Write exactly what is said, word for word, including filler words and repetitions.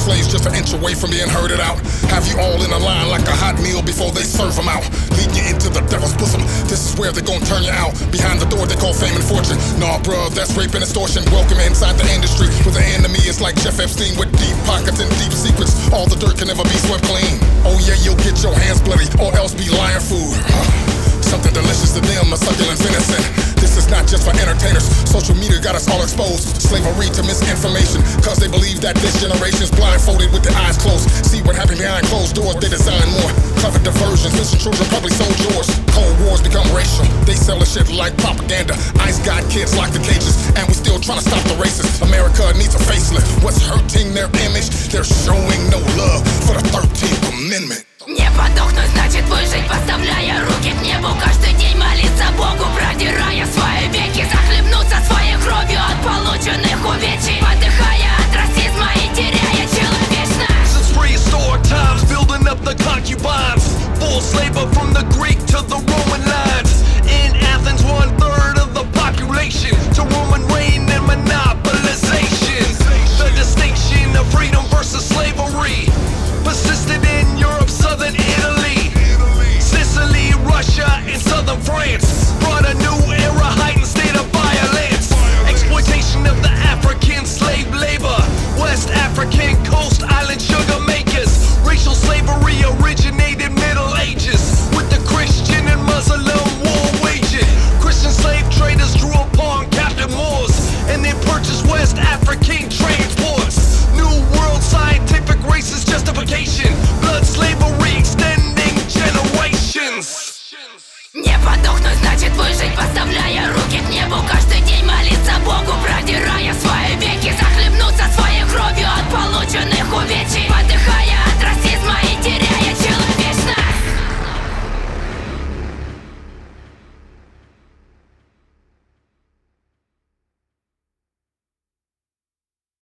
slaves just an inch away from being herded out. Have you all in a line like a hot meal before they serve them out. Lead you into the devil's bosom. This is where they gon' turn you out. Behind the door they call fame and fortune. Nah, bruh, that's rape and extortion. Welcome inside the industry, where the enemy is like Jeff Epstein with deep pockets and deep secrets. All the dirt can never be swept clean. Oh yeah, you'll get your hands bloody or else be lion food. Something delicious to them, a succulent venison. This is not just for entertainers. Social media got us all exposed. Slavery to misinformation, cause they believe that this generation's blindfolded with their eyes closed. See what happened behind closed doors, they design more clever diversions. Missing children probably sold yours. Cold wars become racial, they sell the shit like propaganda. ICE got kids locked in cages, and we still trying to stop the racists. America needs a facelift. What's hurting their image? They're showing no love for the thirteenth Amendment. Не подохнуть значит выжить, поставляя руки к небу. Каждый день молиться Богу, продирая свои веки. Захлебнуться своей кровью от полученных увечий, подыхая от расизма и теряя человечность. Since prehistoric times, building up the concubines, forced labor from the Greek to the Roman lines. In Athens, one third of the population to Roman reign and monopolization. The distinction of freedom versus slavery persisted in Europe, southern Italy, Sicily, Russia, and southern France. Brought a new era, heightened state of violence. Exploitation of the African slave labor, West African coast island sugar makers. Racial slavery originated Middle Ages, with the Christian and Muslim war waging. Christian slave traders drew upon captive Moors, and then purchased West African transports. New world scientific racist justification, blood slavery extending generations. Не подохнуть значит выжить, поставляя руки к небу. Каждый день молиться Богу, продирая